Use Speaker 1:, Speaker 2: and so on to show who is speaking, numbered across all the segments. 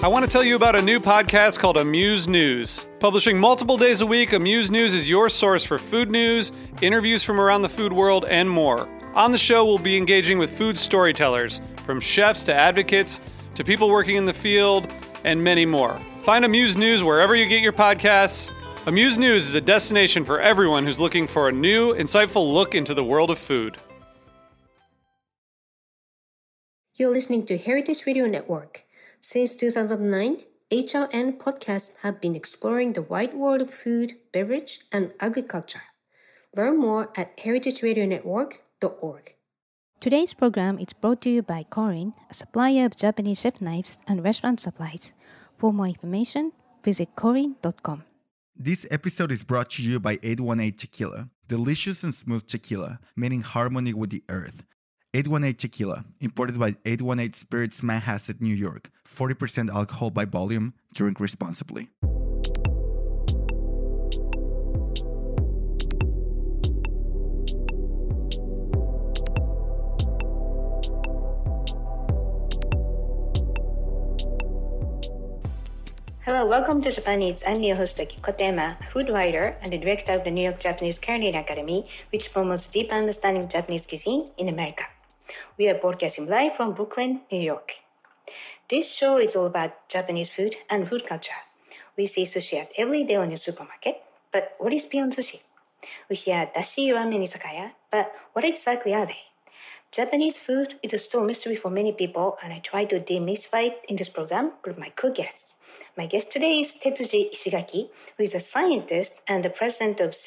Speaker 1: I want to tell you about a new podcast called Amuse News. Publishing multiple days a week, Amuse News is your source for food news, interviews from around the food world, and more. On the show, we'll be engaging with food storytellers, from chefs to advocates to people working in the field, and many more. Find Amuse News wherever you get your podcasts. Amuse News is a destination for everyone who's looking for a new, insightful look into the world of food.
Speaker 2: You're listening to Heritage Radio Network. Since 2009, HRN podcasts have been exploring the wide world of food, beverage, and agriculture. Learn more at heritageradionetwork.org.
Speaker 3: Today's program is brought to you by Korin, a supplier of Japanese chef knives and restaurant supplies. For more information, visit korin.com.
Speaker 4: This episode is brought to you by 818 Tequila, delicious and smooth tequila made in harmony with the earth. 818 Tequila, imported by 818 Spirits Manhasset, New York. 40% alcohol by volume. Drink responsibly.
Speaker 2: Hello, welcome to Japan Eats. I'm your host, Akiko Tema, food writer and the director of the New York Japanese Culinary Academy, which promotes deep understanding of Japanese cuisine in America. We are broadcasting live from Brooklyn, New York. This show is all about Japanese food and food culture. We see sushi at every day in the supermarket, but what is beyond sushi? We hear dashi ramen izakaya, but what exactly are they? Japanese food is still a mystery for many people, and I try to demystify it in this program with my co-guests. My guest today is Tetsuji Ishigaki, who is a scientist and the president and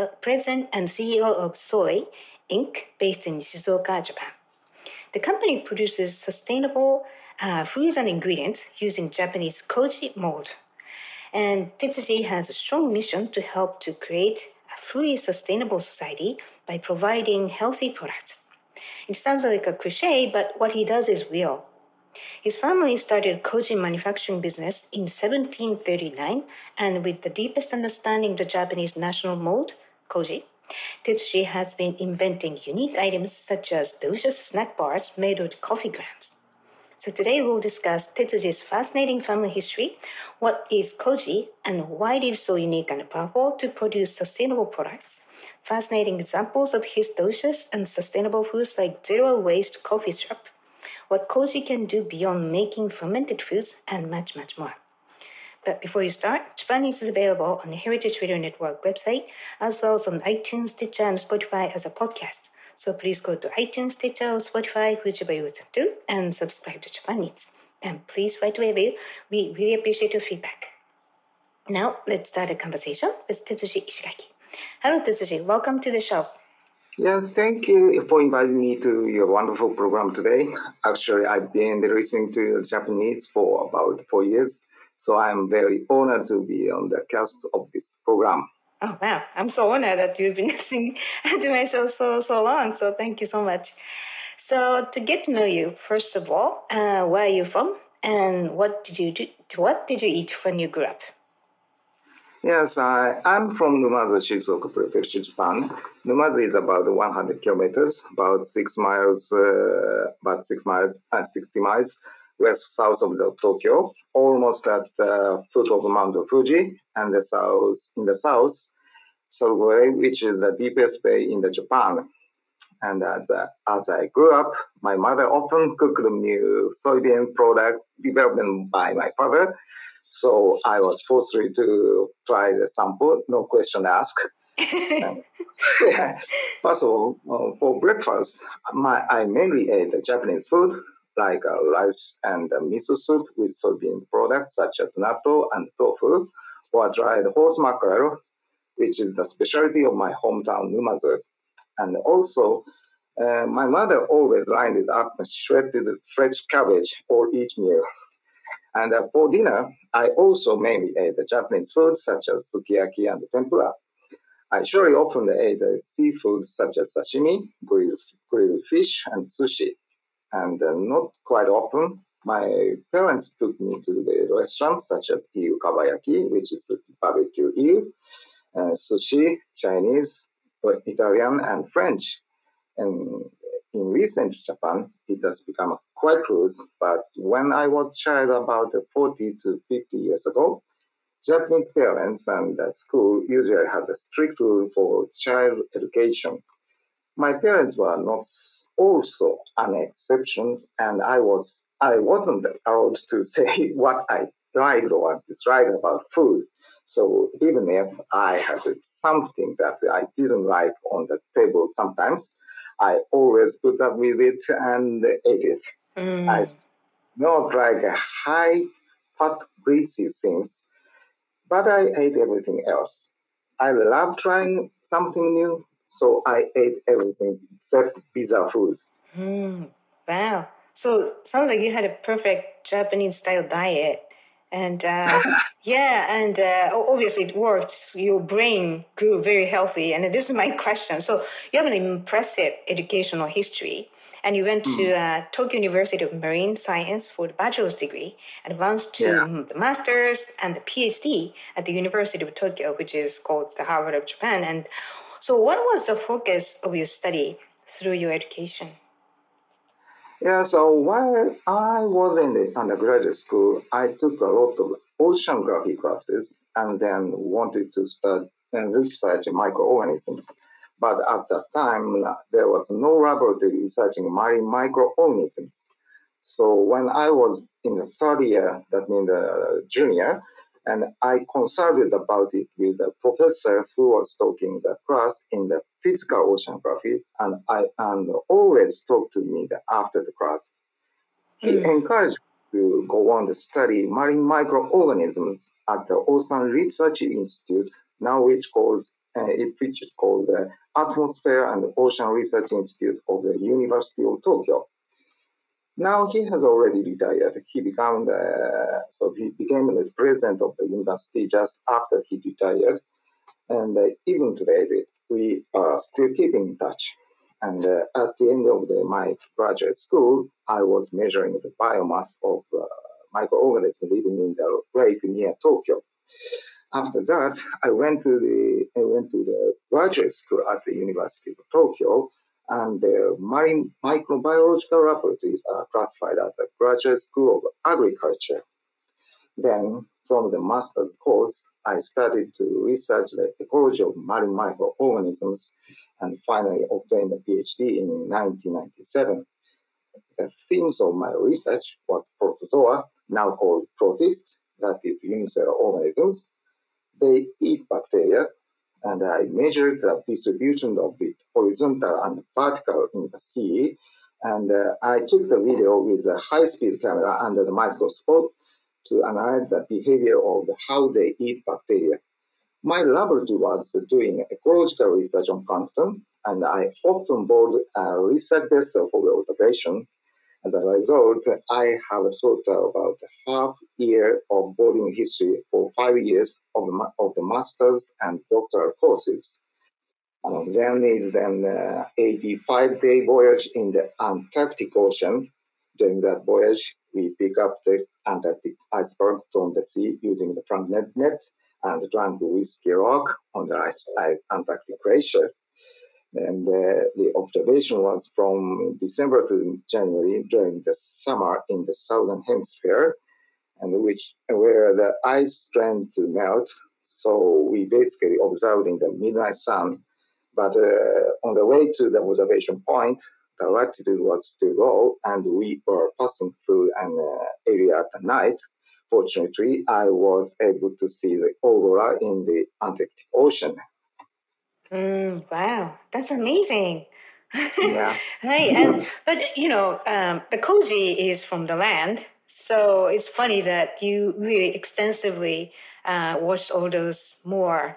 Speaker 2: CEO of Soy, Inc., based in Shizuoka, Japan. The company produces sustainable foods and ingredients using Japanese koji mold. And Tetsuji has a strong mission to help to create a fully sustainable society by providing healthy products. It sounds like a cliche, but what he does is real. His family started koji manufacturing business in 1739, and with the deepest understanding of the Japanese national mold, koji, Tetsuji has been inventing unique items such as delicious snack bars made with coffee grounds. So today we'll discuss Tetsuji's fascinating family history, what is koji, and why it is so unique and powerful to produce sustainable products, fascinating examples of his delicious and sustainable foods like zero-waste coffee syrup, what koji can do beyond making fermented foods, and much, much more. But before you start, Japan Eats is available on the Heritage Radio Network website, as well as on iTunes, Stitcher, and Spotify as a podcast. So please go to iTunes, Stitcher, or Spotify, whichever you listen to, and subscribe to Japan Eats. And please write a review. We really appreciate your feedback. Now, let's start a conversation with Tetsuji Ishigaki. Hello, Tetsuji. Welcome to the show.
Speaker 5: Yeah, thank you for inviting me to your wonderful program today. Actually, I've been listening to Japanese for about 4 years, so I'm very honored to be on the cast of this program.
Speaker 2: Oh, wow. I'm so honored that you've been listening to my show so long, so thank you so much. So to get to know you, first of all, where are you from, and what did you eat when you grew up?
Speaker 5: Yes, I'm from Numazu, Shizuoka Prefecture, Japan. Numazu is about 100 kilometers, about 60 miles west south of Tokyo, almost at the foot of Mount Fuji, and in the south, Sorugoi, which is the deepest bay in Japan. And as I grew up, my mother often cooked new soybean product developed by my father. So I was forced to try the sample, no question asked. First of all, for breakfast, I mainly ate Japanese food like rice and miso soup with soybean products such as natto and tofu, or dried horse mackerel, which is the specialty of my hometown, Numazu. And also, my mother always lined it up with shredded fresh cabbage for each meal. And for dinner, I also mainly ate Japanese food such as sukiyaki and tempura. I surely often ate seafood such as sashimi, grilled fish, and sushi. And not quite often, my parents took me to the restaurants such as eel kabayaki, which is barbecue eel, sushi, Chinese, Italian, and French. And in recent Japan, it has become quite loose. But when I was a child about 40 to 50 years ago, Japanese parents and the school usually has a strict rule for child education. My parents were not also an exception, and I wasn't allowed to say what I liked or disliked about food. So even if I had something that I didn't like on the table sometimes, I always put up with it and ate it. I not like a high fat greasy things, but I ate everything else. I love trying something new, so I ate everything except pizza foods.
Speaker 2: Wow. So sounds like you had a perfect Japanese style diet. And obviously it worked. Your brain grew very healthy. And this is my question. So you have an impressive educational history. And you went to Tokyo University of Marine Science for the bachelor's degree, advanced to the master's and the PhD at the University of Tokyo, which is called the Harvard of Japan. And so what was the focus of your study through your education?
Speaker 5: Yeah, so while I was in the undergraduate school, I took a lot of oceanography classes and then wanted to study and research microorganisms. But at that time, there was no laboratory researching marine microorganisms. So when I was in the third year, that means the junior, and I consulted about it with a professor who was talking the class in the physical oceanography, and always talked to me after the class. He encouraged me to go on to study marine microorganisms at the Ocean Research Institute, now which is called the Atmosphere and Ocean Research Institute of the University of Tokyo. Now he has already retired. He became the president of the university just after he retired. And even today, we are still keeping in touch. And at the end of my graduate school, I was measuring the biomass of microorganisms living in the lake near Tokyo. After that, I went to the graduate school at the University of Tokyo, and the marine microbiological laboratories are classified as a graduate school of agriculture. Then, from the master's course, I started to research the ecology of marine microorganisms and finally obtained a PhD in 1997. The themes of my research was protozoa, now called protists, that is unicellular organisms. They eat bacteria, and I measured the distribution of it horizontal and vertical in the sea. And I took the video with a high-speed camera under the microscope to analyze the behavior of how they eat bacteria. My laboratory was doing ecological research on plankton, and I hopped on board a research vessel for the observation. As a result, I have a total about half year of boarding history for 5 years of the master's and doctoral courses. And then is an 85-day voyage in the Antarctic Ocean. During that voyage, we pick up the Antarctic iceberg from the sea using the plankton net and drank whiskey rock on the Antarctic glacier. And the observation was from December to January during the summer in the southern hemisphere, and where the ice tended to melt. So we basically observed in the midnight sun. But on the way to the observation point, the latitude was too low, and we were passing through an area at night. Fortunately, I was able to see the aurora in the Antarctic Ocean.
Speaker 2: Wow, that's amazing.
Speaker 5: Yeah.
Speaker 2: Right, but the koji is from the land, so it's funny that you really extensively watched all those more,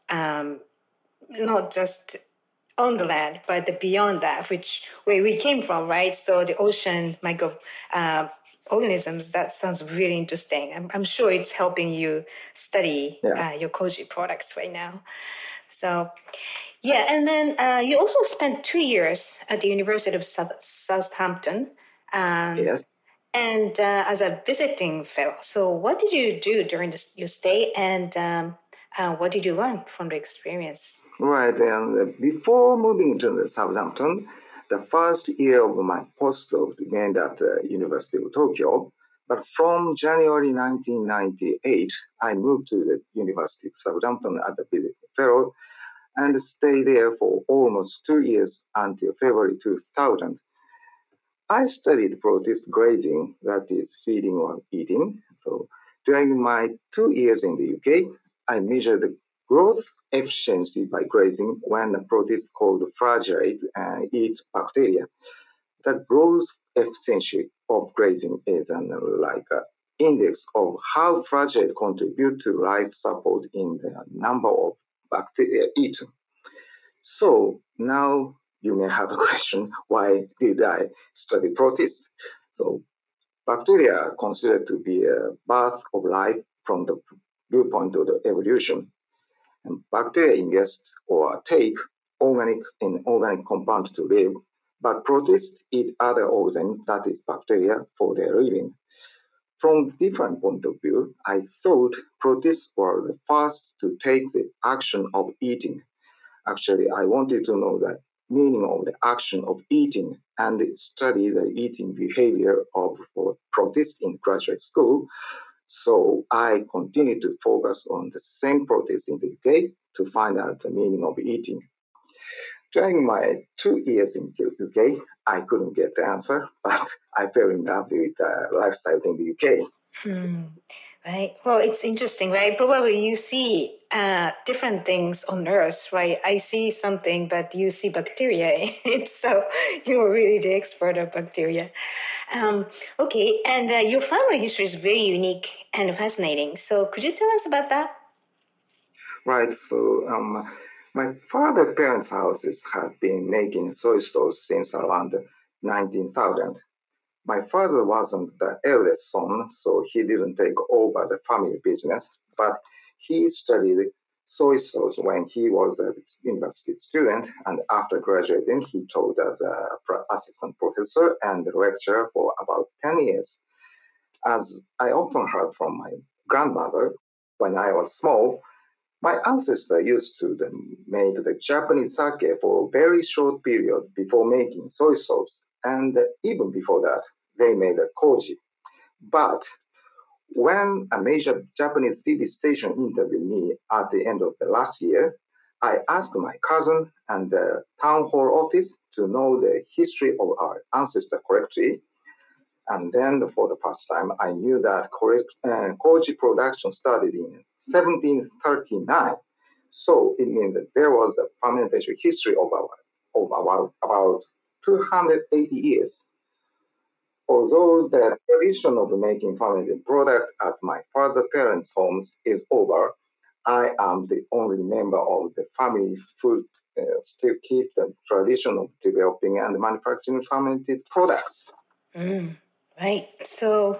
Speaker 2: not just on the land, but beyond that, where we came from, right? So the ocean micro organisms, that sounds really interesting. I'm sure it's helping you study your koji products right now. So, and then you also spent 2 years at the University of Southampton.
Speaker 5: Yes.
Speaker 2: And as a visiting fellow. So what did you do during your stay, and what did you learn from the experience?
Speaker 5: Right, and before moving to the Southampton, The first year of my postdoc began at the University of Tokyo, but from January 1998, I moved to the University of Southampton as a visiting fellow and stayed there for almost 2 years until February 2000. I studied protist grazing, that is feeding or eating. So during my 2 years in the UK, I measured the growth efficiency by grazing when the protist called flagellate eat bacteria. The growth efficiency of grazing is an index of how flagellate contribute to life support in the number of bacteria eaten. So now you may have a question, why did I study protists? So bacteria are considered to be a birth of life from the viewpoint of the evolution. And bacteria ingest or take organic compounds to live, but protists eat other organisms, that is bacteria, for their living. From a different point of view, I thought protists were the first to take the action of eating. Actually, I wanted to know the meaning of the action of eating and study the eating behavior of protists in graduate school. So I continued to focus on the same protists in the UK to find out the meaning of eating. During my 2 years in the UK, I couldn't get the answer, but I fell in love with the lifestyle in the UK.
Speaker 2: Right. Well, it's interesting, right? Probably you see different things on Earth, right? I see something, but you see bacteria in it. So you're really the expert of bacteria. Okay. And your family history is very unique and fascinating. So could you tell us about that?
Speaker 5: Right. So my father's parents' houses have been making soy sauce since around 19,000. My father wasn't the eldest son, so he didn't take over the family business, but he studied soy sauce when he was a university student, and after graduating, he taught as an assistant professor and lecturer for about 10 years. As I often heard from my grandmother when I was small, my ancestor used to make the Japanese sake for a very short period before making soy sauce, and even before that, they made a koji. But when a major Japanese TV station interviewed me at the end of the last year, I asked my cousin and the town hall office to know the history of our ancestor correctly. And then for the first time, I knew that koji production started in 1739. So it means that there was a fermentation history of about 280 years. Although the tradition of making fermented product at my father's parents' homes is over, I am the only member of the family who still keep the tradition of developing and manufacturing fermented products.
Speaker 2: Right. So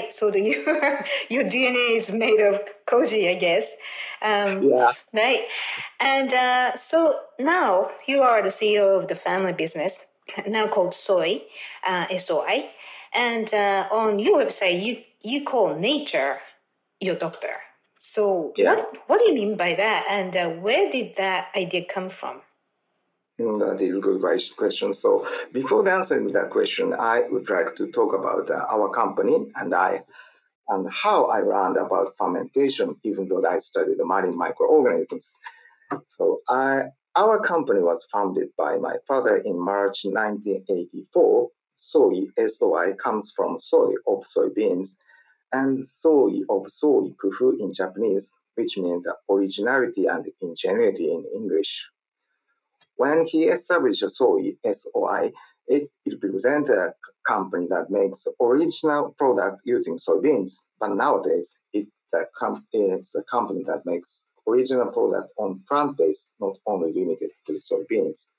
Speaker 2: your DNA is made of koji, I guess.
Speaker 5: Yeah.
Speaker 2: Right. And so now you are the CEO of the family business, now called Soy, SOI. And on your website, you call nature your doctor. So
Speaker 5: Yeah.
Speaker 2: what do you mean by that? And where did that idea come from?
Speaker 5: That is a good question. So before answering that question, I would like to talk about our company and how I learned about fermentation, even though I studied the marine microorganisms. So our company was founded by my father in March 1984. Soy, SOI, comes from soy of soybeans, and soy of soikufu in Japanese, which means originality and ingenuity in English. When he established Soy, SOI, it represents a company that makes original product using soybeans, but nowadays it's a company that makes original product on plant-based, not only limited to soybeans.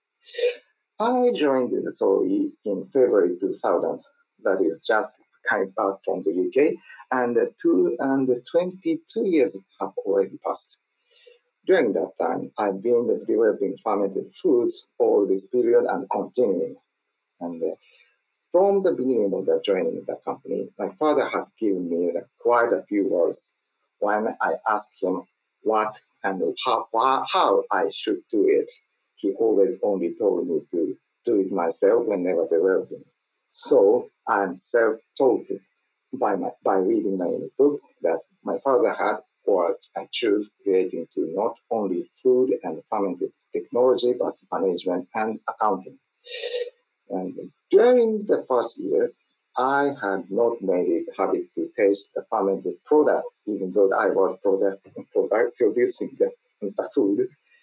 Speaker 5: I joined the Soy in February 2000. That is just came back from the UK, and 22 years have already passed. During that time, I've been developing fermented foods all this period and continuing. And from the beginning of the joining the company, my father has given me quite a few words. When I asked him what and how I should do it, he always only told me to do it myself whenever developing. So I'm self-taught by reading many books that my father had, or I choose relating to not only food and fermented technology, but management and accounting. And during the first year, I had not made it a habit to taste the fermented product, even though I was producing the food.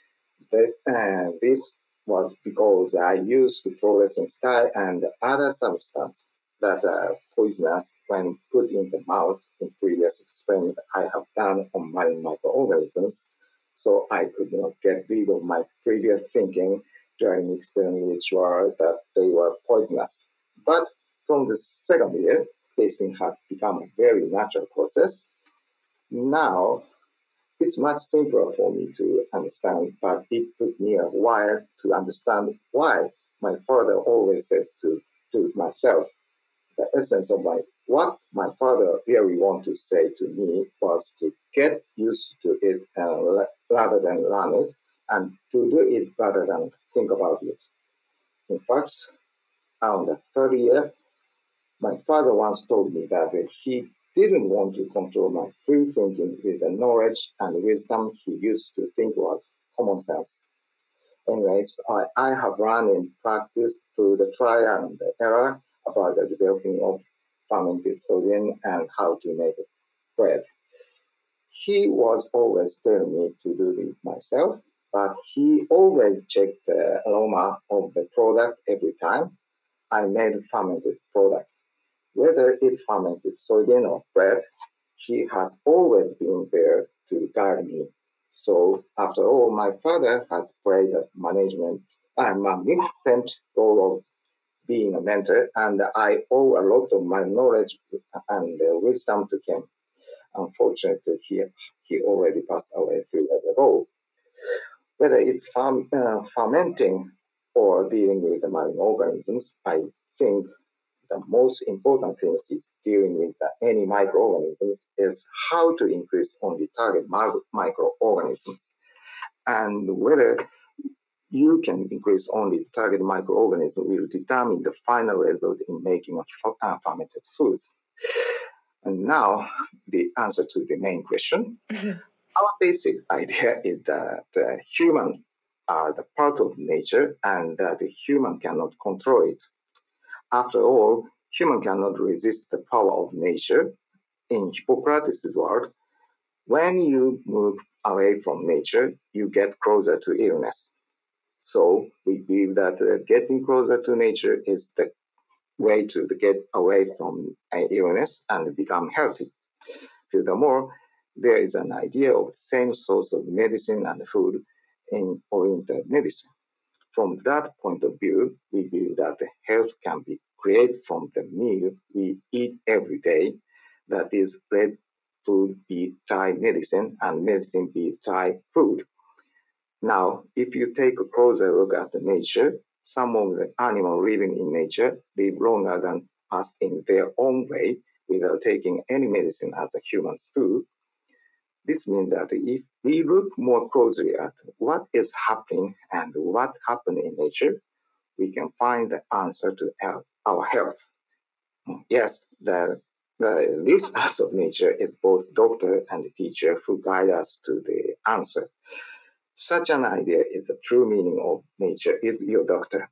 Speaker 5: This was because I used fluorescent dye and other substances that are poisonous when put in the mouth in previous experiment I have done on marine microorganisms. So I could not get rid of my previous thinking during the experiment, which were that they were poisonous. But from the second year, tasting has become a very natural process. Now it's much simpler for me to understand, but it took me a while to understand why my father always said to do it myself. The essence of what my father really wanted to say to me was to get used to it rather than learn it, and to do it rather than think about it. In fact, on the third year, my father once told me that he didn't want to control my free thinking with the knowledge and wisdom he used to think was common sense. Anyways, I have run in practice through the trial and the error about the developing of fermented sodium and how to make bread. He was always telling me to do it myself, but he always checked the aroma of the product every time I made fermented products. Whether it's fermented sodium or bread, he has always been there to guide me. So after all, my father has played a magnificent role of being a mentor, and I owe a lot of my knowledge and wisdom to him. Unfortunately, he already passed away 3 years ago. Whether it's fermenting or dealing with the marine organisms, I think the most important thing is dealing with any microorganisms is how to increase only target microorganisms. And whether you can increase only the target microorganism will determine the final result in making fermented foods. And now the answer to the main question. Our basic idea is that humans are the part of nature and that the human cannot control it. After all, human cannot resist the power of nature. In Hippocrates' word, when you move away from nature, you get closer to illness. So we believe that getting closer to nature is the way to get away from illness and become healthy. Furthermore, there is an idea of the same source of medicine and food in Oriental medicine. From that point of view, we believe that health can be created from the meal we eat every day, that is, let food be Thai medicine and medicine be Thai food. Now, if you take a closer look at the nature, some of the animals living in nature live longer than us in their own way without taking any medicine as humans do. This means that if we look more closely at what is happening and what happened in nature, we can find the answer to our health. Yes, the listeners of nature is both doctor and teacher who guide us to the answer. Such an idea is the true meaning of nature is your doctor.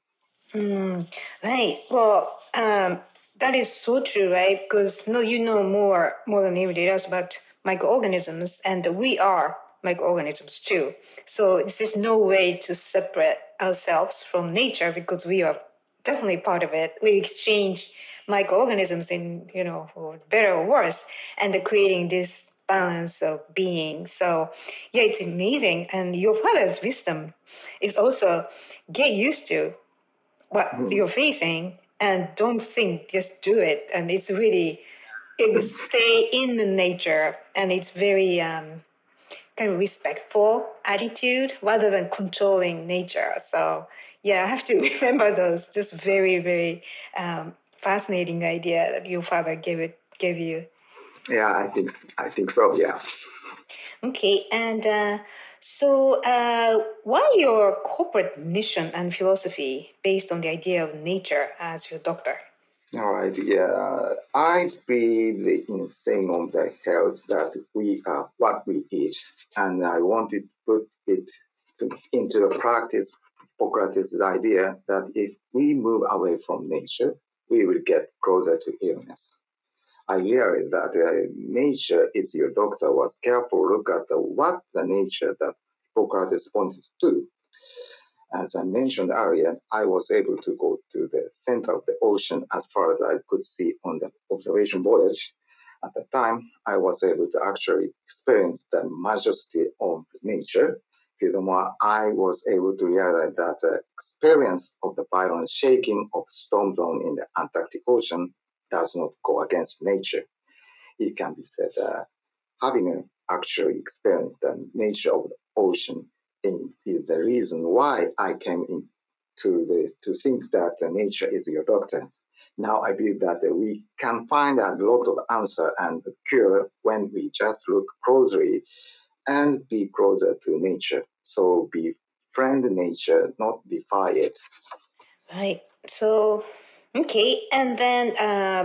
Speaker 2: Right. Well, that is so true, right? Because you know more than anybody else about microorganisms, and we are microorganisms too. So this is no way to separate ourselves from nature because we are definitely part of it. We exchange microorganisms in, for better or worse, and creating this balance of being. So yeah, it's amazing. And your father's wisdom is also get used to what you're facing and don't think, just do it. And it's really stay in the nature, and it's very kind of respectful attitude rather than controlling nature. So yeah, I have to remember those. Just very, very fascinating idea that your father gave you.
Speaker 5: Yeah, I think so. Yeah.
Speaker 2: Okay, and So, why your corporate mission and philosophy based on the idea of nature as your doctor?
Speaker 5: All right, yeah. I believe in saying on the health that we are what we eat, and I wanted to put it into a practice, Hippocrates' idea that if we move away from nature, we will get closer to illness. I realized that nature is your doctor was careful look at what the nature that Hippocrates wanted to do. As I mentioned earlier, I was able to go to the center of the ocean as far as I could see on the observation voyage. At the time, I was able to actually experience the majesty of nature. Furthermore, I was able to realize that the experience of the violent shaking of storm zone in the Antarctic Ocean does not go against nature. It can be said having actually experienced the nature of the ocean is the reason why I came in to think that nature is your doctor. Now I believe that we can find a lot of answer and cure when we just look closely and be closer to nature. So befriend nature, not defy it.
Speaker 2: Right. So, okay. And then,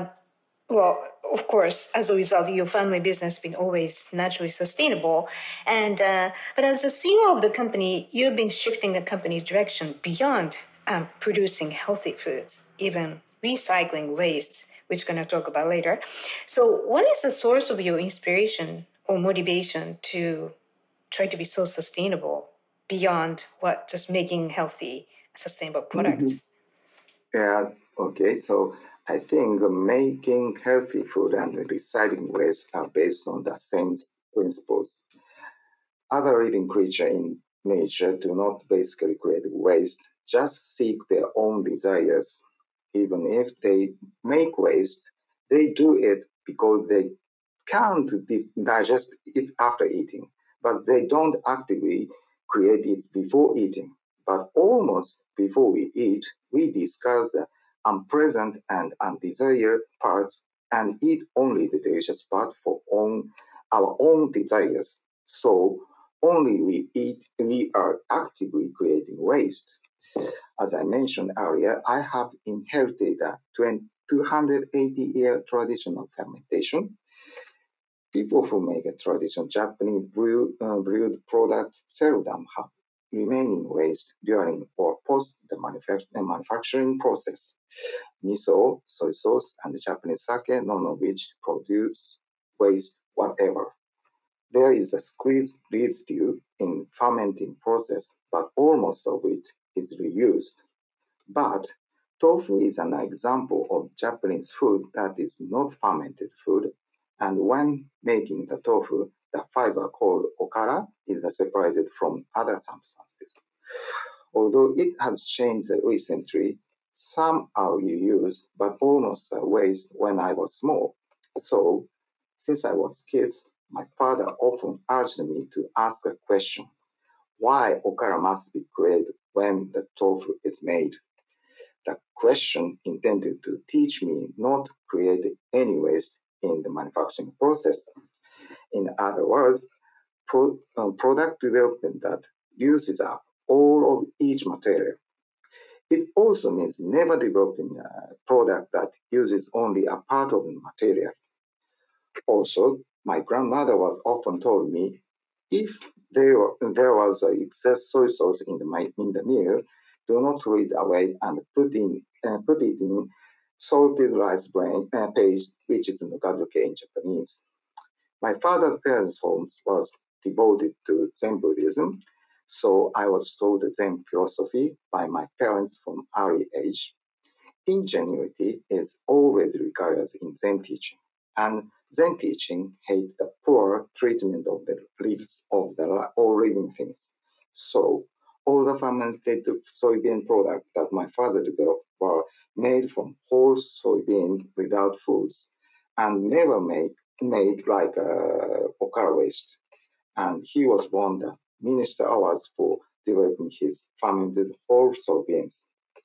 Speaker 2: well, of course, as a result, your family business has been always naturally sustainable. And but as the CEO of the company, you've been shifting the company's direction beyond producing healthy foods, even recycling waste, which we're going to talk about later. So, what is the source of your inspiration or motivation to try to be so sustainable beyond what just making healthy, sustainable products?
Speaker 5: Yeah, okay. So I think making healthy food and recycling waste are based on the same principles. Other living creatures in nature do not basically create waste, just seek their own desires. Even if they make waste, they do it because they can't digest it after eating, but they don't actively create it before eating. But almost before we eat, we discard the unpleasant and undesired parts and eat only the delicious part for our own desires. So only we eat, we are actively creating waste. As I mentioned earlier, I have inherited a 280-year tradition of fermentation. People who make a traditional Japanese brewed product seldom have remaining waste during or post the manufacturing process. Miso, soy sauce, and Japanese sake, none of which produce waste whatever. There is a squeezed residue in fermenting process, but almost of it is reused. But tofu is an example of Japanese food that is not fermented food, and when making the tofu, the fiber called okara is separated from other substances. Although it has changed recently, some are reused, but almost a waste when I was small. So, since I was kids, my father often urged me to ask a question: why okara must be created when the tofu is made? The question intended to teach me not to create any waste in the manufacturing process. In other words, product development that uses up all of each material. It also means never developing a product that uses only a part of the materials. Also, my grandmother was often told me if there was excess soy sauce in the meal, do not throw it away and put it in salted rice paste, which is nukazuke in Japanese. My father's parents' home was devoted to Zen Buddhism, so I was taught Zen philosophy by my parents from early age. Ingenuity is always required in Zen teaching, and Zen teaching hate the poor treatment of the lives of all living things. So, all the fermented soybean products that my father developed were made from whole soybeans without foods, and never made like okara waste. And he was won the Minister Awards for developing his fermented whole soybeans.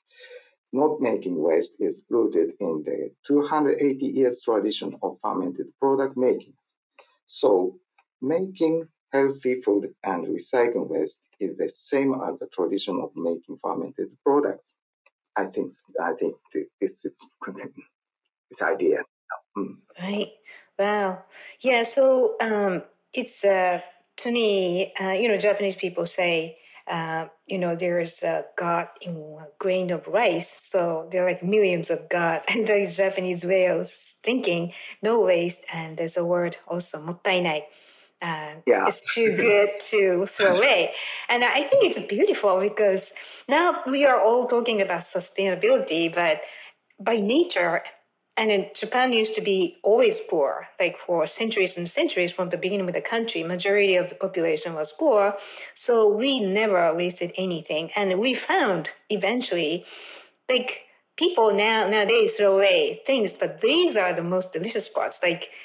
Speaker 5: Not making waste is rooted in the 280 years tradition of fermented product making. So, making healthy food and recycling waste is the same as the tradition of making fermented products. I think this is this idea. Mm.
Speaker 2: Right. Wow. Yeah. So it's to me, Japanese people say, there's a God in a grain of rice. So there are like millions of God. And the Japanese way of thinking, no waste. And there's a word also, mottainai.
Speaker 5: Yeah.
Speaker 2: It's too good to throw away. And I think it's beautiful because now we are all talking about sustainability, but by nature, and in Japan used to be always poor, like for centuries and centuries from the beginning of the country, majority of the population was poor. So we never wasted anything. And we found eventually, like people nowadays throw away things, but these are the most delicious parts.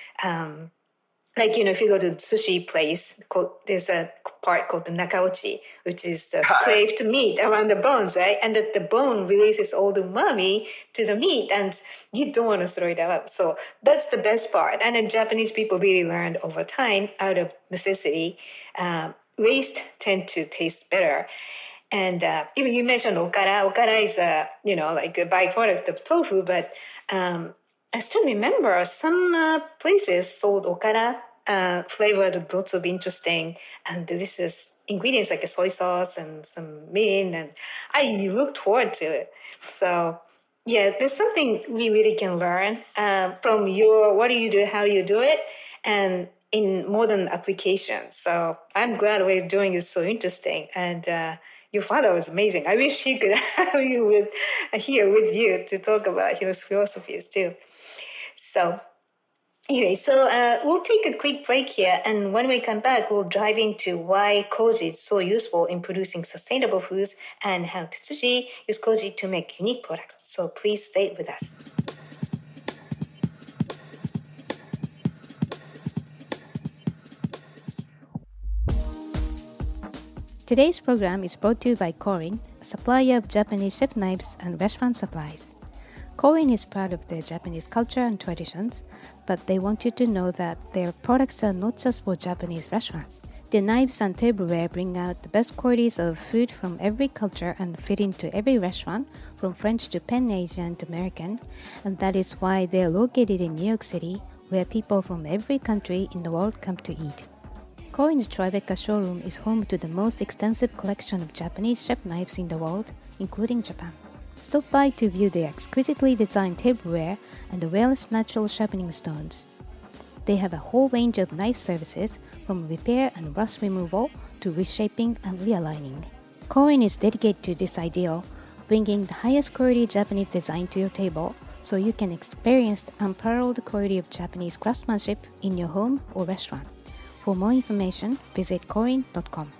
Speaker 2: If you go to the sushi place, there's a part called the nakaochi, which is the scraped meat around the bones, right? And that the bone releases all the umami to the meat, and you don't want to throw it out. So that's the best part. And then Japanese people really learned over time, out of necessity, waste tend to taste better. And even you mentioned okara. Okara is like a byproduct of tofu, but I still remember some places sold okara flavored with lots of interesting and delicious ingredients like a soy sauce and some mirin, and I looked forward to it. So yeah, there's something we really can learn from your what do you do, how you do it, and in modern applications. So I'm glad we're doing it so interesting. And your father was amazing. I wish he could have you here with you to talk about his philosophies too. So anyway, we'll take a quick break here, and when we come back, we'll dive into why koji is so useful in producing sustainable foods and how Tetsuji uses koji to make unique products. So please stay with us.
Speaker 3: Today's program is brought to you by Korin, a supplier of Japanese chef knives and restaurant supplies. Korin is proud of their Japanese culture and traditions, but they want you to know that their products are not just for Japanese restaurants. Their knives and tableware bring out the best qualities of food from every culture and fit into every restaurant, from French to Pan-Asian to American, and that is why they are located in New York City, where people from every country in the world come to eat. Korin's Tribeca showroom is home to the most extensive collection of Japanese chef knives in the world, including Japan. Stop by to view their exquisitely designed tableware and the Well's natural sharpening stones. They have a whole range of knife services, from repair and rust removal to reshaping and realigning. Korin is dedicated to this ideal, bringing the highest quality Japanese design to your table, so you can experience the unparalleled quality of Japanese craftsmanship in your home or restaurant. For more information, visit korin.com.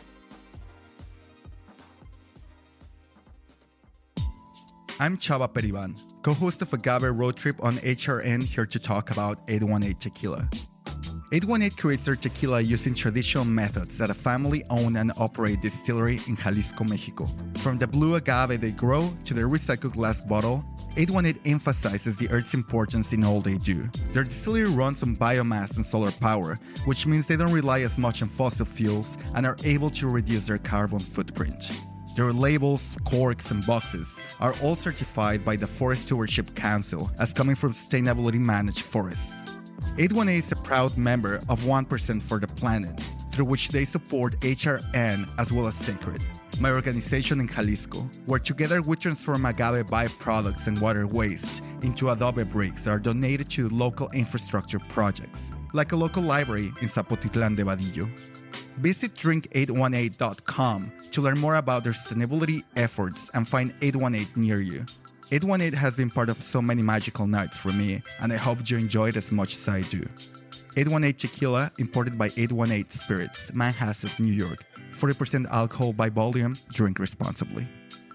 Speaker 4: I'm Chava Periban, co-host of Agave Road Trip on HRN, here to talk about 818 Tequila. 818 creates their tequila using traditional methods at a family-owned and operated distillery in Jalisco, Mexico. From the blue agave they grow to their recycled glass bottle, 818 emphasizes the earth's importance in all they do. Their distillery runs on biomass and solar power, which means they don't rely as much on fossil fuels and are able to reduce their carbon footprint. Their labels, corks, and boxes are all certified by the Forest Stewardship Council as coming from sustainability managed forests. 818 is a proud member of 1% for the Planet, through which they support HRN as well as Sacred, my organization in Jalisco, where together we transform agave byproducts and water waste into adobe bricks that are donated to local infrastructure projects, like a local library in Zapotitlan de Vadillo. Visit drink818.com to learn more about their sustainability efforts and find 818 near you. 818 has been part of so many magical nights for me, and I hope you enjoy it as much as I do. 818 Tequila, imported by 818 Spirits, Manhasset, New York. 40% alcohol by volume. Drink responsibly.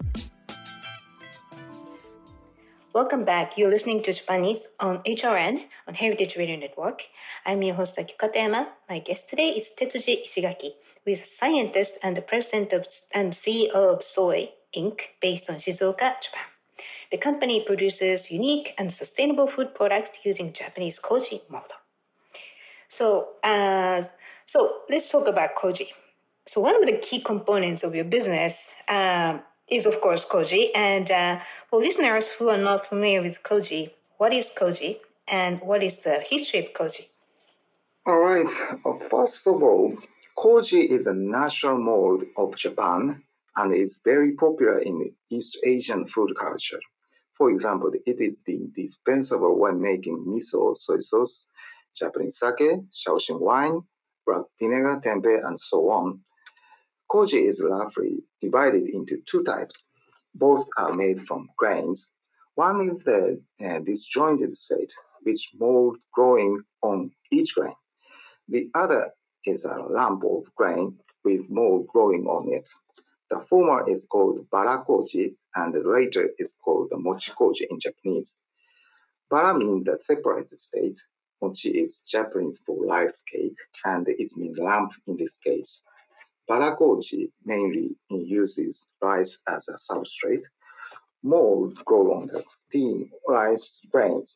Speaker 2: Welcome back. You're listening to Japanese on HRN on Heritage Radio Network. I'm your host, Akiko Katayama. My guest today is Tetsuji Ishigaki, who is a scientist and the president and CEO of Soy Inc., based on Shizuoka, Japan. The company produces unique and sustainable food products using Japanese koji model. So let's talk about koji. So one of the key components of your business is, of course, koji. And for listeners who are not familiar with koji, what is koji and what is the history of koji?
Speaker 5: All right. First of all, koji is a national mold of Japan and is very popular in East Asian food culture. For example, it is indispensable when making miso, soy sauce, Japanese sake, Shaoxing wine, black vinegar, tempeh, and so on. Koji is roughly divided into two types. Both are made from grains. One is the disjointed state, which mold growing on each grain. The other is a lump of grain with mold growing on it. The former is called barakoji, and the later is called mochikoji in Japanese. Bara means the separated state. Mochi is Japanese for rice cake, and it means lump in this case. Barakoji mainly uses rice as a substrate. Mold grow on the steam rice grains.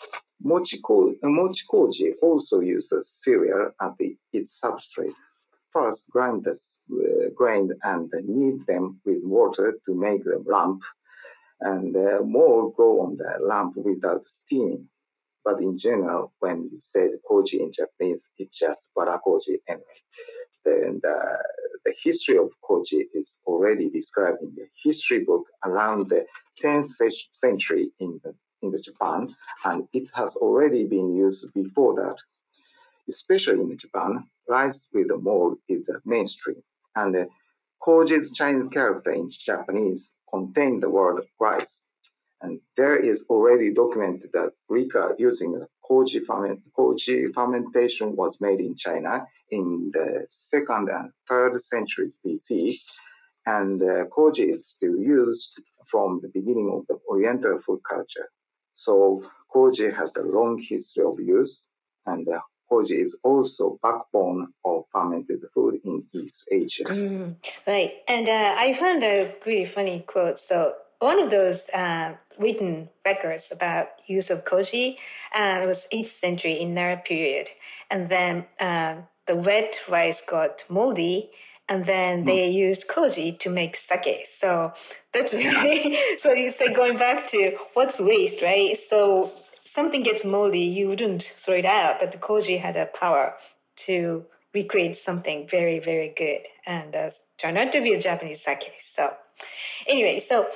Speaker 5: Mochikoji also uses cereal as its substrate. First, grind the grain and knead them with water to make the lump, and mold grow on the lump without steaming. But in general, when you say koji in Japanese, it's just barakoji anyway. And the history of koji is already described in the history book around the 10th century in the Japan, and it has already been used before that. Especially in Japan, rice with a mold is the mainstream, and koji's Chinese character in Japanese contain the word rice. And there is already documented that Rika using koji fermentation was made in China in the 2nd and 3rd centuries BC, and koji is still used from the beginning of the Oriental food culture. So koji has a long history of use, and koji is also backbone of fermented food in East Asia.
Speaker 2: Right, and I found a really funny quote. So one of those written records about use of koji was 8th century in Nara period, and then the wet rice got moldy, and then they used koji to make sake. So that's really, so you say going back to what's waste, right? So something gets moldy, you wouldn't throw it out, but the koji had a power to recreate something very, very good, and turned out to be a Japanese sake. So anyway, so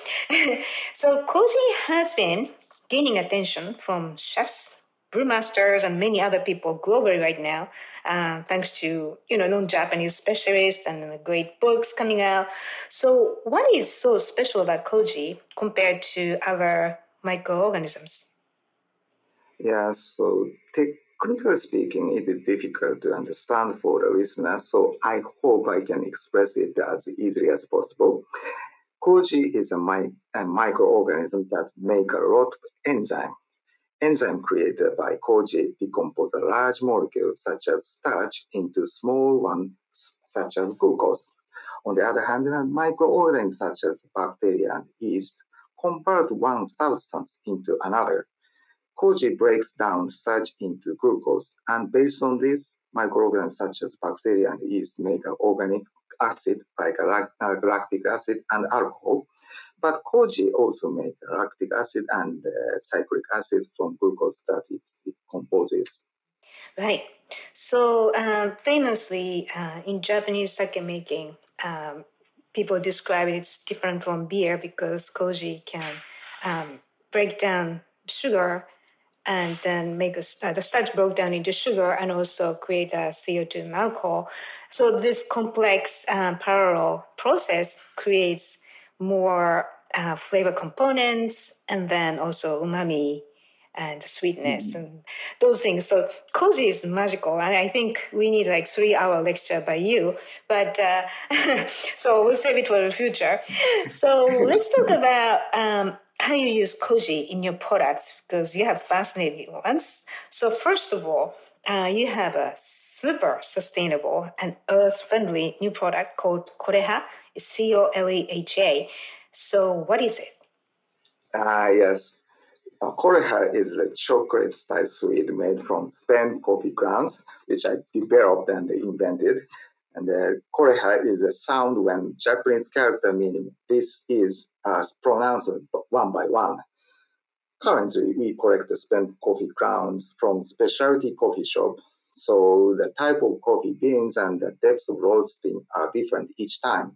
Speaker 2: koji has been gaining attention from chefs, brewmasters, and many other people globally right now, thanks to non-Japanese specialists and great books coming out. So what is so special about koji compared to other microorganisms?
Speaker 5: Yeah, so technically speaking, it is difficult to understand for the listener, so I hope I can express it as easily as possible. Koji is a microorganism that make a lot of enzymes. Enzyme created by koji decompose a large molecule such as starch into small ones such as glucose. On the other hand, microorganisms such as bacteria and yeast convert one substance into another. Koji breaks down starch into glucose, and based on this, microorganisms such as bacteria and yeast make an organic acid like lactic acid and alcohol. But koji also makes lactic acid and cyclic acid from glucose that it composes.
Speaker 2: Right. So famously, in Japanese sake making, people describe it's different from beer because koji can break down sugar and then make the starch broke down into sugar and also create a CO2 and alcohol. So this complex parallel process creates more flavor components and then also umami and sweetness and those things. So koji is magical, and I think we need like 3-hour lecture by you, but so we'll save it for the future. So let's talk about how you use koji in your products, because you have fascinating ones. So first of all, you have a super sustainable and earth-friendly new product called Koreha, Coleha. So what is it?
Speaker 5: Yes. Koreha is a chocolate-style sweet made from spent coffee grounds, which I developed and invented. And Koreha is a sound when Japanese character meaning this is pronounced one by one. Currently, we collect the spent coffee grounds from specialty coffee shop, so the type of coffee beans and the depth of roasting are different each time.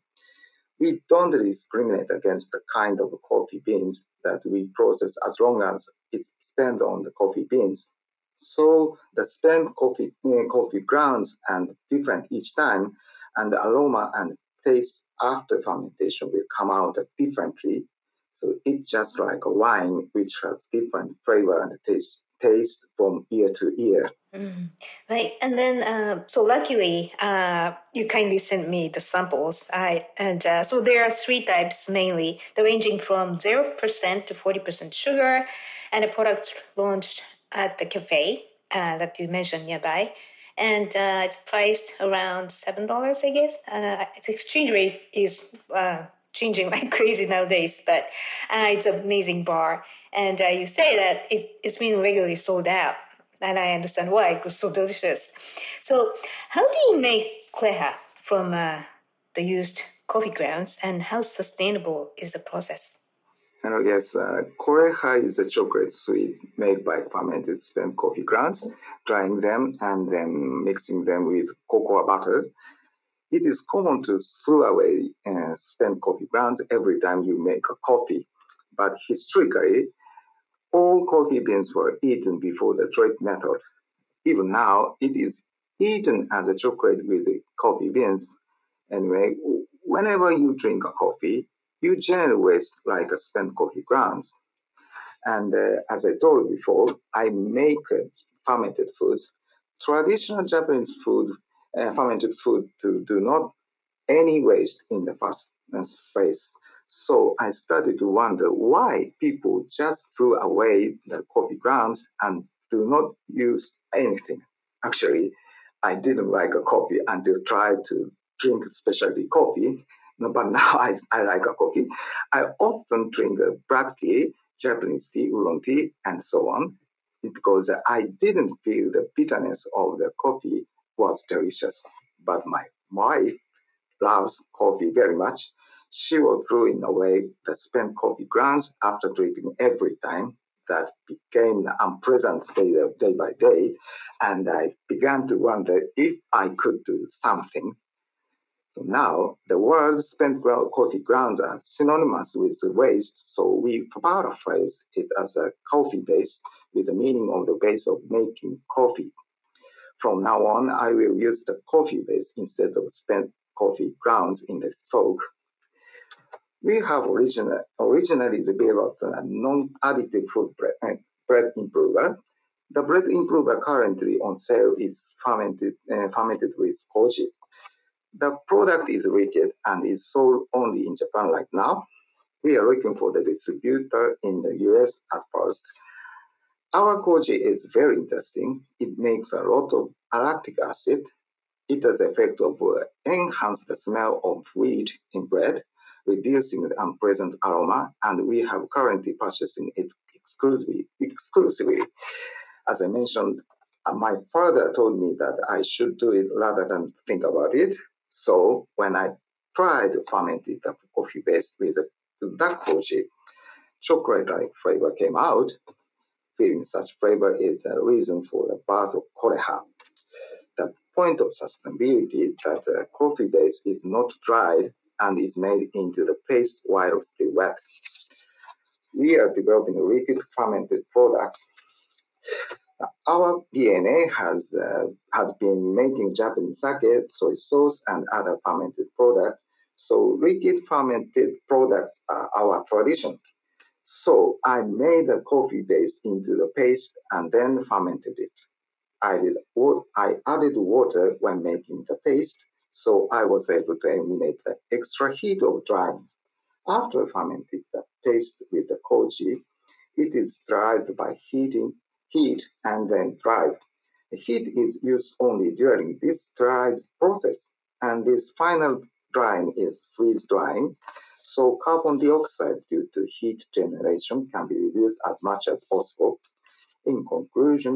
Speaker 5: We don't discriminate against the kind of coffee beans that we process as long as it's spent on the coffee beans. So the spent coffee grounds are different each time, and the aroma and taste after fermentation will come out differently. So it's just like a wine, which has different flavor and taste from year to year.
Speaker 2: Right. And then, so luckily, you kindly sent me the samples. So there are three types mainly, the ranging from 0% to 40% sugar, and the products launched at the cafe that you mentioned nearby. And it's priced around $7, I guess. Its exchange rate is changing like crazy nowadays, but it's an amazing bar. And you say that it's been regularly sold out. And I understand why, because it's so delicious. So how do you make Koreha from the used coffee grounds, and how sustainable is the process?
Speaker 5: Yes, Koreha is a chocolate sweet made by fermented spent coffee grounds, drying them and then mixing them with cocoa butter. It is common to throw away spent coffee grounds every time you make a coffee, but historically, all coffee beans were eaten before the drip method. Even now, it is eaten as a chocolate with the coffee beans. Anyway, whenever you drink a coffee, you generally waste like a spent coffee grounds. And as I told before, I make fermented foods. Traditional Japanese food, fermented food, do not any waste in the first place. So I started to wonder why people just threw away the coffee grounds and do not use anything. Actually, I didn't like a coffee until I tried to drink specialty coffee. But now I like a coffee. I often drink black tea, Japanese tea, oolong tea, and so on, because I didn't feel the bitterness of the coffee was delicious. But my wife loves coffee very much. She was throwing away the spent coffee grounds after drinking every time. That became unpleasant day by day, and I began to wonder if I could do something. So now the word spent coffee grounds are synonymous with waste, so we paraphrase it as a coffee base with the meaning of the base of making coffee. From now on, I will use the coffee base instead of spent coffee grounds in the stock. We have originally developed a non-additive food bread improver. The bread improver currently on sale is fermented with koji. The product is liquid and is sold only in Japan right now. We are looking for the distributor in the US at first. Our koji is very interesting. It makes a lot of lactic acid. It has the effect of enhance the smell of wheat in bread, reducing the unpleasant aroma, and we have currently purchasing it exclusively. As I mentioned, my father told me that I should do it rather than think about it. So when I tried fermented coffee base with that koji, chocolate-like flavor came out. Feeling such flavor is the reason for the birth of Koreha. The point of sustainability that the coffee base is not dried and is made into the paste while still wet. We are developing a liquid fermented product. Our DNA has been making Japanese sake, soy sauce, and other fermented products. So liquid fermented products are our tradition. So I made the coffee base into the paste and then fermented it. I added water when making the paste, so I was able to eliminate the extra heat of drying. After fermenting the paste with the koji, it is dried by heat and then dried. The heat is used only during this dried process, and this final drying is freeze drying. So carbon dioxide due to heat generation can be reduced as much as possible. In conclusion,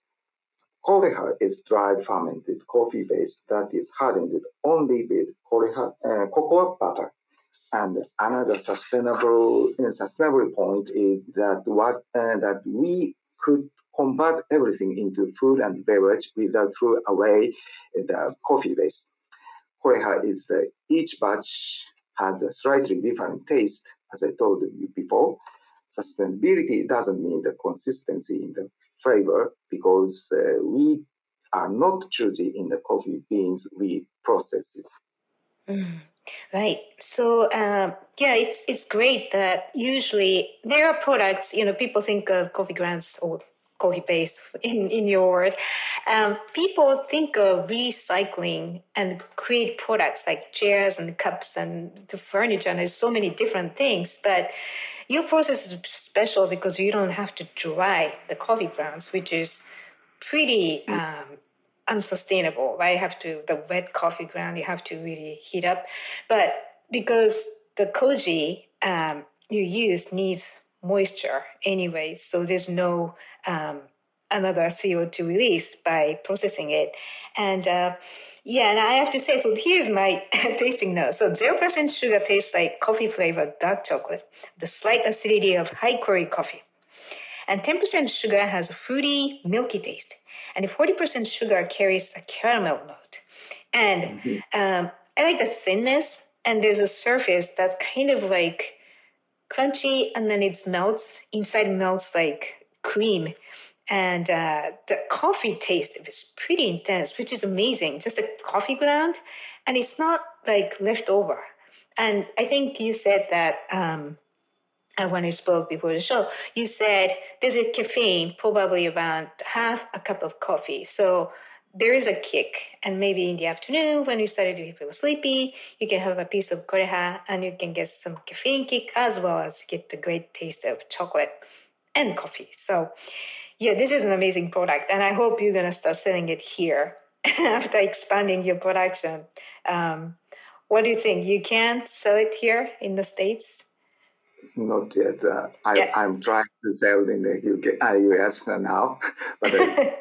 Speaker 5: Koreha is dried fermented coffee base that is hardened only with cocoa butter. And another sustainable point is that we could convert everything into food and beverage without throwing away the coffee base. Koreha is each batch has a slightly different taste, as I told you before. Sustainability doesn't mean the consistency in the flavor because we are not choosy in the coffee beans we process it.
Speaker 2: Right. So it's great that usually there are products. People think of coffee grounds or coffee base in your word. People think of recycling and create products like chairs and cups and the furniture, and there's so many different things. But your process is special because you don't have to dry the coffee grounds, which is pretty unsustainable, right? The wet coffee ground, you have to really heat up. But because the koji you use needs moisture anyway, so there's no another CO2 release by processing it. And and I have to say, so here's my tasting note. So 0% sugar tastes like coffee flavored dark chocolate, the slight acidity of high quality coffee. And 10% sugar has a fruity, milky taste. And 40% sugar carries a caramel note. And I like the thinness, and there's a surface that's kind of like crunchy, and then it melts. Inside melts like cream. And the coffee taste is pretty intense, which is amazing. Just a coffee ground, and it's not like leftover. And I think you said that when you spoke before the show, you said there's a caffeine, probably around half a cup of coffee. So there is a kick. And maybe in the afternoon, when you started to feel sleepy, you can have a piece of koreha and you can get some caffeine kick as well as get the great taste of chocolate and coffee. So yeah, this is an amazing product. And I hope you're going to start selling it here after expanding your production. What do you think? You can sell it here in the States?
Speaker 5: Not yet. I'm trying to sell in the US now. But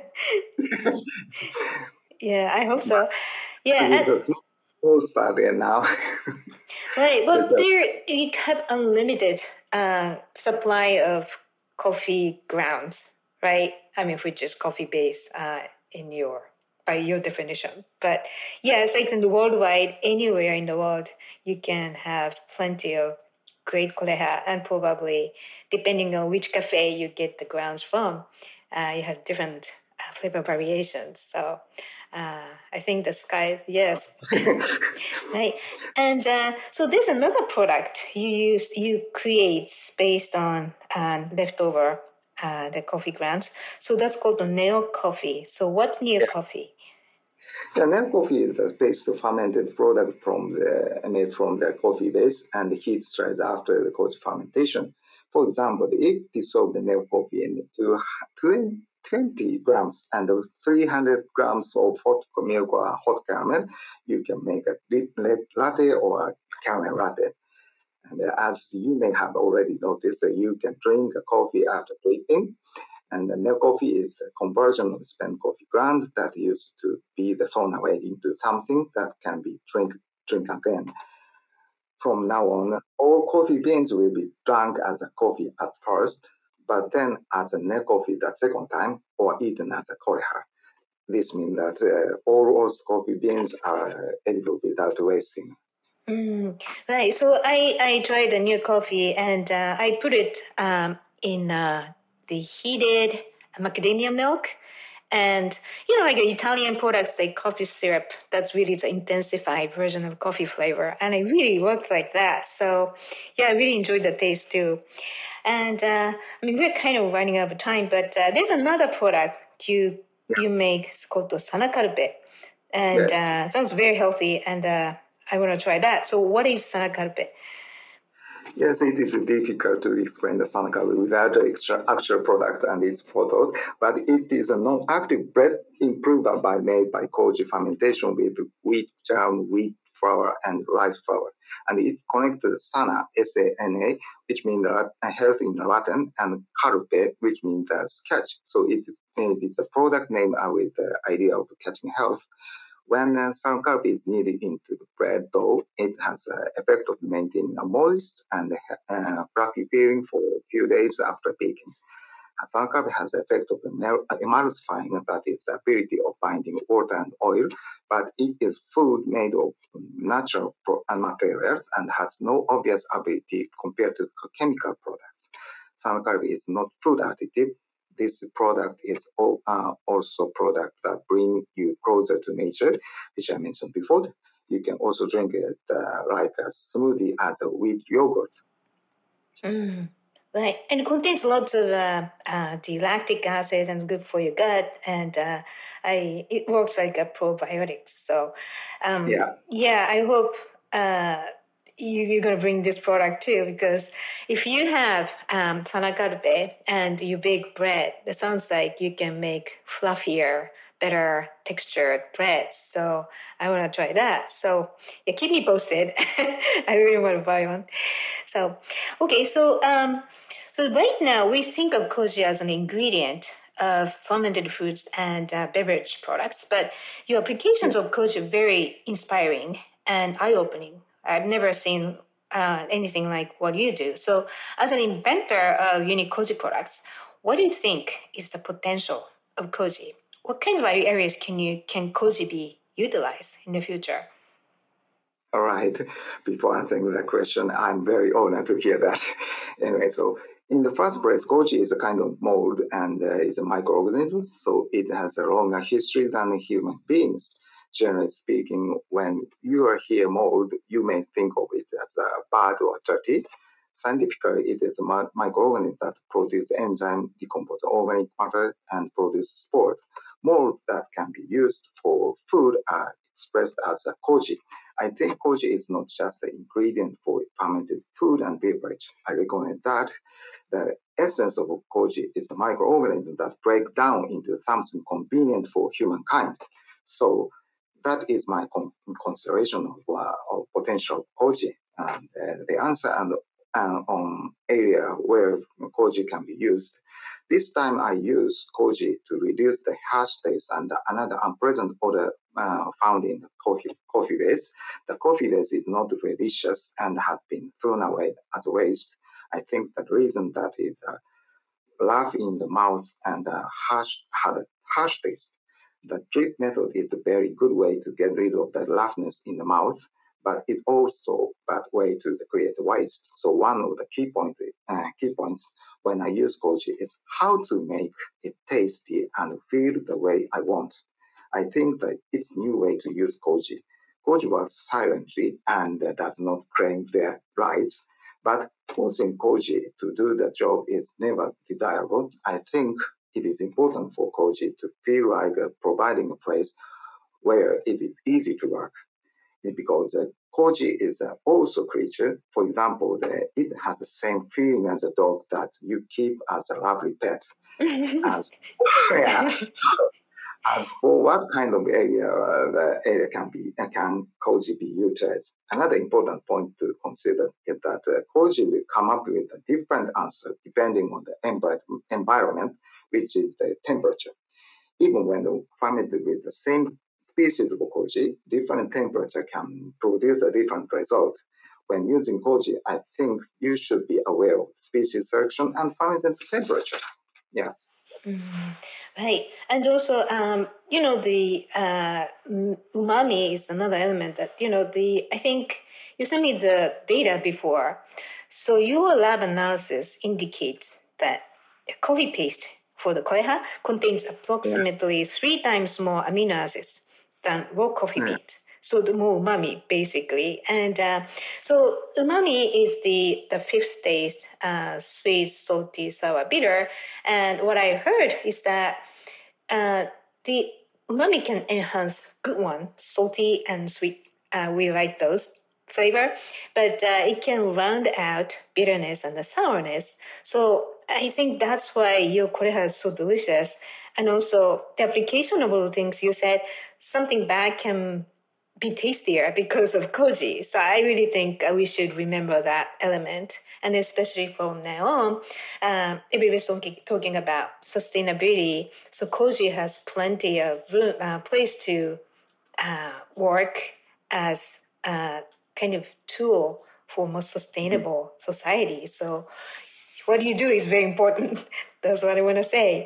Speaker 2: yeah, I hope so. Yeah,
Speaker 5: it's a small start there now.
Speaker 2: Right, but there you have unlimited supply of coffee grounds, right? I mean, which is coffee based by your definition. But yeah, it's like in the worldwide, anywhere in the world, you can have plenty of great koreha, and probably depending on which cafe you get the grounds from, you have different flavor variations. So I think the sky, yes. Right. And so there's another product you create based on leftover the coffee grounds. So that's called the Neo Coffee. So what's Neo Coffee?
Speaker 5: The Neo Coffee is the paste fermented product made from the coffee base and heat straight after the cold fermentation. For example, if dissolve the Neo Coffee into 20 grams and 300 grams of hot milk or hot caramel, you can make a latte or a caramel latte. And as you may have already noticed, you can drink a coffee after drinking. And the Neo Coffee is a conversion of spent coffee grounds that used to be thrown away into something that can be drink again. From now on, all coffee beans will be drunk as a coffee at first, but then as a Neo Coffee the second time, or eaten as a koreha. This means that all roast coffee beans are edible without wasting.
Speaker 2: Right. So I tried the Neo Coffee and I put it in the heated macadamia milk. And, like the Italian products like coffee syrup, that's really the intensified version of coffee flavor. And it really worked like that. So, yeah, I really enjoyed the taste too. And, we're kind of running out of time, but there's another product you make. It's called the Sanakarpe. And sounds very healthy. And I want to try that. So what is Sanakarpe?
Speaker 5: Yes, it is difficult to explain the Sanakarpe without the actual product and its photo, but it is a non-active bread made by koji fermentation with wheat germ, wheat flour, and rice flour. and it connected sana, S-A-N-A, which means health in Latin, and carpe, which means catch. So it's a product name with the idea of catching health. When sun carpe is kneaded into the bread dough, it has the effect of maintaining a moist and fluffy feeling for a few days after baking. Sun carpe has the effect of emulsifying, that is the ability of binding water and oil, but it is food made of natural materials and has no obvious ability compared to chemical products. Sun carpe is not food additive. This product is also product that bring you closer to nature, which I mentioned before. You can also drink it like a smoothie as a wheat yogurt.
Speaker 2: Right, and it contains lots of the lactic acid and good for your gut, and it works like a probiotic. So, I hope you're going to bring this product too, because if you have sana carpe and you bake bread, it sounds like you can make fluffier, better textured breads. So I want to try that. So keep me posted. I really want to buy one. So, okay, so right now we think of koji as an ingredient of fermented foods and beverage products, but your applications of koji are very inspiring and eye-opening. I've never seen anything like what you do. So as an inventor of unique koji products, what do you think is the potential of koji? What kinds of areas can koji be utilized in the future?
Speaker 5: All right. Before answering that question, I'm very honored to hear that. Anyway, so in the first place, koji is a kind of mold and is a microorganism, so it has a longer history than human beings. Generally speaking, when you hear mold, you may think of it as bad or dirty. Scientifically, it is a microorganism that produce enzyme, decompose organic matter, and produce spores. Mold that can be used for food are expressed as a koji. I think koji is not just an ingredient for fermented food and beverage. I recognize that the essence of koji is a microorganism that break down into something convenient for humankind. So that is my consideration of potential koji. And the answer on area where koji can be used. This time I used koji to reduce the harsh taste and another unpleasant odor found in the coffee base. The coffee base is not delicious and has been thrown away as waste. I think the reason that is rough in the mouth and had a harsh taste. The drip method is a very good way to get rid of the roughness in the mouth, but it's also a bad way to create waste. So one of the key points when I use koji is how to make it tasty and feel the way I want. I think that it's a new way to use koji. Koji works silently and does not claim their rights, but forcing koji to do the job is never desirable. I think it is important for koji to feel like providing a place where it is easy to work. Because koji is also creature. For example, it has the same feeling as a dog that you keep as a lovely pet. As for what kind of area the area can koji be utilized? Another important point to consider is that koji will come up with a different answer depending on the environment, which is the temperature. Even when fermented with the same species of koji, different temperature can produce a different result. When using koji, I think you should be aware of species selection and fermented temperature. Yeah.
Speaker 2: Right. And also, the umami is another element that, I think you sent me the data before. So your lab analysis indicates that the coffee paste for the koreha contains approximately 3 times more amino acids than raw coffee beans. So the more umami, basically. And so umami is the fifth stage, sweet, salty, sour, bitter. And what I heard is that the umami can enhance good one, salty and sweet. We like those flavor, but it can round out bitterness and the sourness. So I think that's why your koreha is so delicious. And also the application of all the things you said, something bad can be tastier because of koji. So I really think we should remember that element. And especially from now on, everybody's talking about sustainability. So koji has plenty of room, place to work as a kind of tool for more sustainable society. So what you do is very important. That's what I want to say.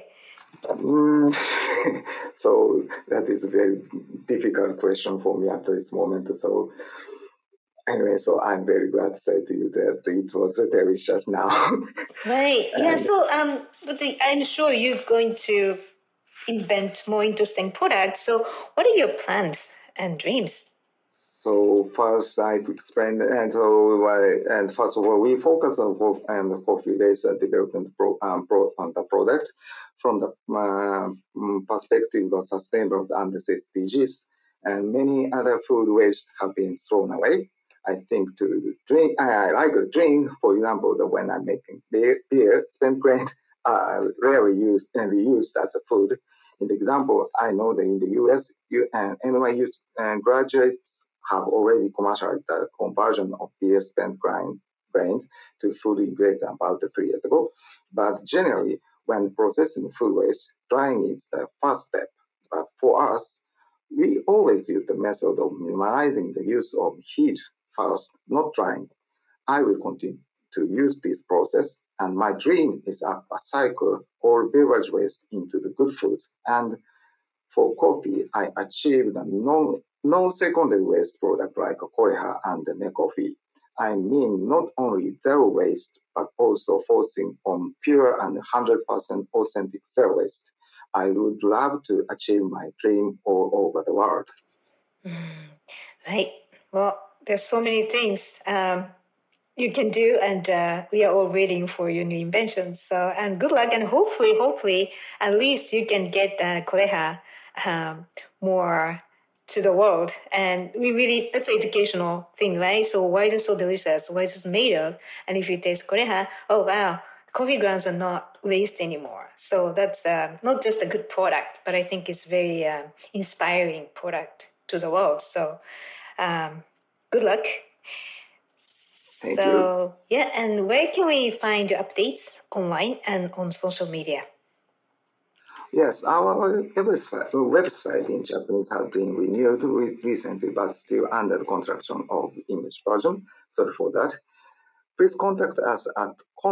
Speaker 5: So that is a very difficult question for me at this moment. So anyway, so I'm very glad to say to you that it was delicious now.
Speaker 2: Right. Yeah. So I'm sure you're going to invent more interesting products. So what are your plans and dreams?
Speaker 5: So first, I've explained, and first of all, we focus on coffee-based development on the product from the perspective of sustainable and SDGs, and many other food waste have been thrown away. I think to drink, I like to drink, for example, when I'm making beer, spent grain are rarely used and reused as a food. In the example, I know that in the US, NYU graduates have already commercialized the conversion of beer spent grains to food grade about 3 years ago. But generally, when processing food waste, drying is the first step. But for us, we always use the method of minimizing the use of heat first, not drying. I will continue to use this process, and my dream is to cycle all beverage waste into the good foods. And for coffee, I achieved a non-secondary waste product like Koreha and Necoffee. I mean not only zero waste, but also focusing on pure and 100% authentic zero waste. I would love to achieve my dream all over the world.
Speaker 2: Right. Well, there's so many things you can do, and we are all waiting for your new inventions. So, and good luck, and hopefully, at least you can get Koreha more to the world. And that's an educational thing, right? So why is it so delicious? What is it made of? And if you taste Koreha, oh wow, coffee grounds are not waste anymore. So that's not just a good product, but I think it's very inspiring product to the world. So good luck.
Speaker 5: Thank you.
Speaker 2: Yeah, and where can we find your updates online and on social media?
Speaker 5: Yes, our website in Japanese has been renewed recently, but still under the construction of English version. Sorry for that. Please contact us at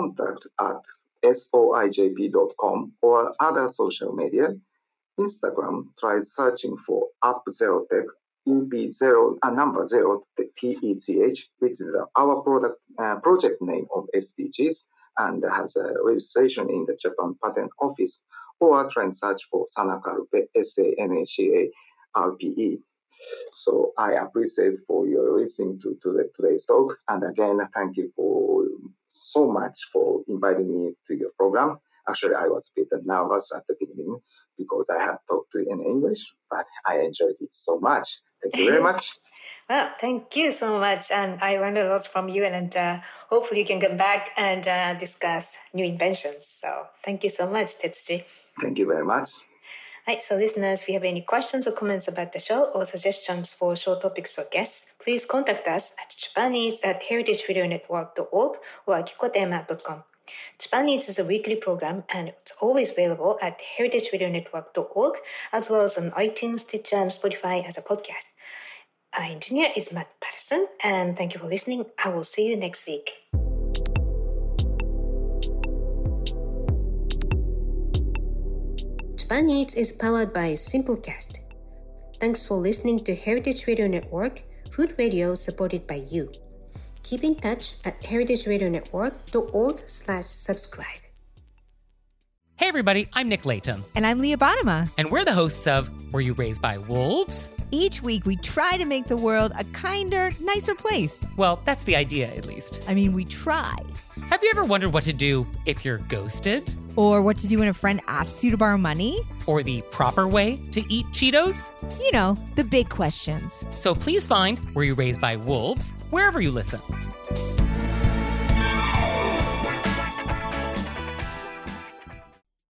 Speaker 5: contact@soijp.com or other social media. Instagram, try searching for UP0Tech, UP0, number 0, PECH, which is our project name of SDGs and has a registration in the Japan Patent Office. Or try and search for Sanakarpe, SANACARPE. So I appreciate for your listening to today's talk. And again, thank you so much for inviting me to your program. Actually, I was a bit nervous at the beginning because I had talked to you in English, but I enjoyed it so much. Thank you very much.
Speaker 2: Well, thank you so much. And I learned a lot from you. And hopefully you can come back and discuss new inventions. So thank you so much, Tetsuji.
Speaker 5: Thank you very much.
Speaker 2: Right, so listeners, if you have any questions or comments about the show or suggestions for show topics or guests, please contact us at japanese@heritageradionetwork.org or at kikotema.com. Japanese is a weekly program and it's always available at heritageradionetwork.org as well as on iTunes, Stitcher, and Spotify as a podcast. Our engineer is Matt Patterson, and thank you for listening. I will see you next week. Japan Eats is powered by Simplecast. Thanks for listening to Heritage Radio Network, food radio supported by you. Keep in touch at heritageradionetwork.org/subscribe.
Speaker 6: Hey everybody, I'm Nick Layton.
Speaker 7: And I'm Leah Bottima.
Speaker 6: And we're the hosts of Were You Raised by Wolves?
Speaker 7: Each week we try to make the world a kinder, nicer place.
Speaker 6: Well, that's the idea, at least.
Speaker 7: I mean, we try.
Speaker 6: Have you ever wondered what to do if you're ghosted?
Speaker 7: Or what to do when a friend asks you to borrow money?
Speaker 6: Or the proper way to eat Cheetos?
Speaker 7: You know, the big questions.
Speaker 6: So please find Were You Raised by Wolves wherever you listen.